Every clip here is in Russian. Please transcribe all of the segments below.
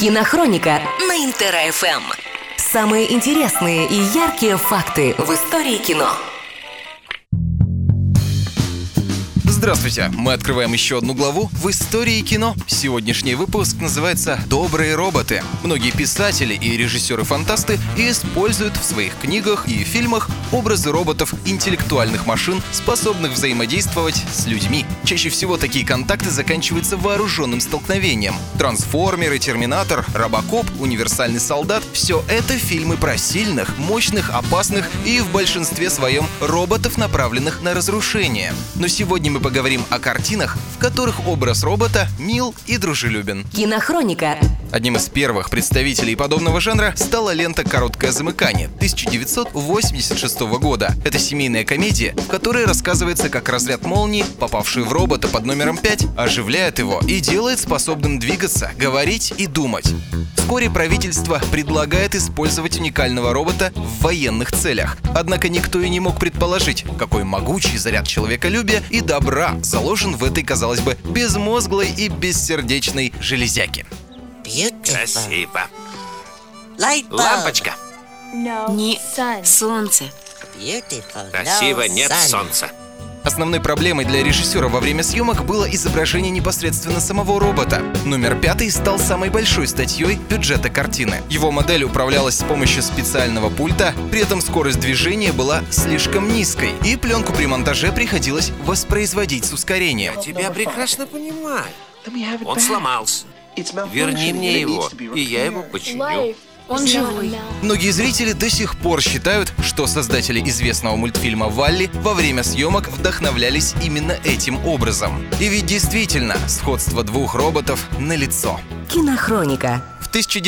Кинохроника на Интера ФМ. Самые интересные и яркие факты в истории кино. Здравствуйте! Мы открываем еще одну главу в истории кино. Сегодняшний выпуск называется «Добрые роботы». Многие писатели и режиссеры-фантасты используют в своих книгах и фильмах образы роботов, интеллектуальных машин, способных взаимодействовать с людьми. Чаще всего такие контакты заканчиваются вооруженным столкновением. «Трансформеры», «Терминатор», «Робокоп», «Универсальный солдат» — все это фильмы про сильных, мощных, опасных и в большинстве своем роботов, направленных на разрушение. Но сегодня мы поговорим о картинах, в которых образ робота мил и дружелюбен. Кинохроника. Одним из первых представителей подобного жанра стала лента «Короткое замыкание» 1986 года. Это семейная комедия, в которой рассказывается, как разряд молнии, попавший в робота под номером 5, оживляет его и делает способным двигаться, говорить и думать. Вскоре правительство предлагает использовать уникального робота в военных целях. Однако никто и не мог предположить, какой могучий заряд человеколюбия и добра заложен в этой, казалось бы, безмозглой и бессердечной железяке. Красиво. Лампочка. Не солнце. Красиво, нет солнца. Основной проблемой для режиссера во время съемок было изображение непосредственно самого робота. Номер 5 стал самой большой статьей бюджета картины. Его модель управлялась с помощью специального пульта, при этом скорость движения была слишком низкой, и пленку при монтаже приходилось воспроизводить с ускорением. Я тебя прекрасно понимаю. Он сломался. Верни мне его, и я его починю. Он живой. Многие зрители до сих пор считают, что создатели известного мультфильма «Валли» во время съемок вдохновлялись именно этим образом. И ведь действительно, сходство двух роботов налицо. Кинохроника. В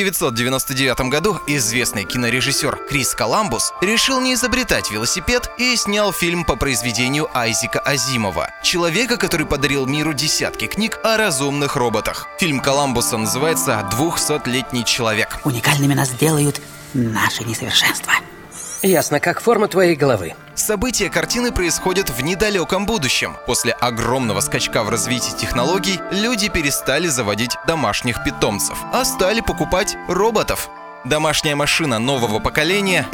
1999 году известный кинорежиссер Крис Коламбус решил не изобретать велосипед и снял фильм по произведению Айзека Азимова, человека, который подарил миру десятки книг о разумных роботах. Фильм Коламбуса называется «200-летний человек». Уникальными нас делают наши несовершенства. Ясно, как форма твоей головы. События картины происходят в недалеком будущем. После огромного скачка в развитии технологий люди перестали заводить домашних питомцев, а стали покупать роботов. Домашняя машина нового поколения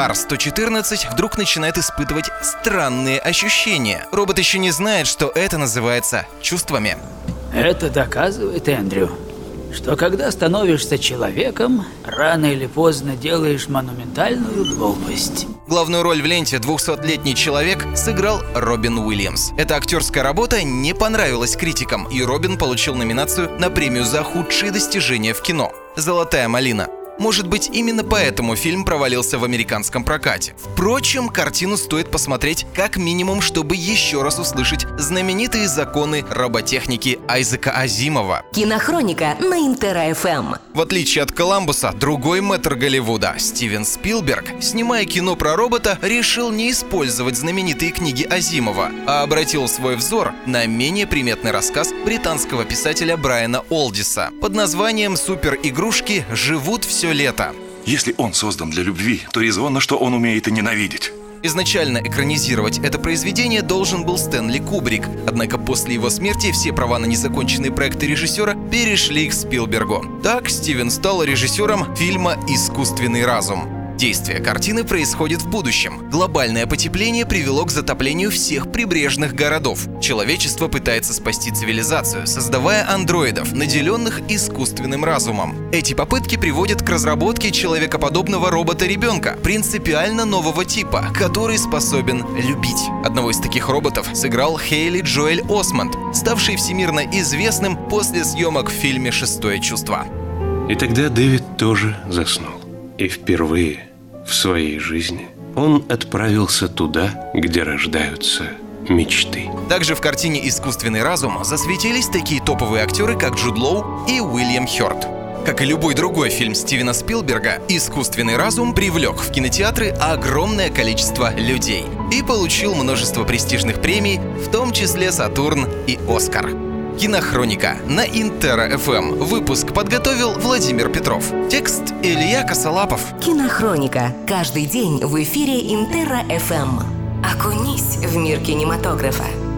NDR-114 вдруг начинает испытывать странные ощущения. Робот еще не знает, что это называется чувствами. Это доказывает, Эндрю, что когда становишься человеком, рано или поздно делаешь монументальную глупость. Главную роль в ленте «200-летний человек» сыграл Робин Уильямс. Эта актерская работа не понравилась критикам, и Робин получил номинацию на премию за худшие достижения в кино «Золотая малина». Может быть, именно поэтому фильм провалился в американском прокате. Впрочем, картину стоит посмотреть как минимум, чтобы еще раз услышать знаменитые законы роботехники Айзека Азимова. Кинохроника на Интера ФМ. В отличие от Коламбуса, другой мэтр Голливуда, Стивен Спилберг, снимая кино про робота, решил не использовать знаменитые книги Азимова, а обратил свой взор на менее приметный рассказ британского писателя Брайана Олдиса под названием «Суперигрушки живут все лето». Если он создан для любви, то резонно, что он умеет и ненавидеть. Изначально экранизировать это произведение должен был Стэнли Кубрик, однако после его смерти все права на незаконченные проекты режиссера перешли к Спилбергу. Так Стивен стал режиссером фильма «Искусственный разум». Действие картины происходит в будущем. Глобальное потепление привело к затоплению всех прибрежных городов. Человечество пытается спасти цивилизацию, создавая андроидов, наделенных искусственным разумом. Эти попытки приводят к разработке человекоподобного робота-ребенка, принципиально нового типа, который способен любить. Одного из таких роботов сыграл Хейли Джоэль Осмонд, ставший всемирно известным после съемок в фильме «Шестое чувство». И тогда Дэвид тоже заснул. И впервые в своей жизни он отправился туда, где рождаются мечты. Также в картине «Искусственный разум» засветились такие топовые актеры, как Джуд Лоу и Уильям Хёрд. Как и любой другой фильм Стивена Спилберга, «Искусственный разум» привлек в кинотеатры огромное количество людей и получил множество престижных премий, в том числе «Сатурн» и «Оскар». Кинохроника на Интера ФМ. Выпуск подготовил Владимир Петров. Текст Илья Косолапов. Кинохроника. Каждый день в эфире Интера ФМ. Окунись в мир кинематографа.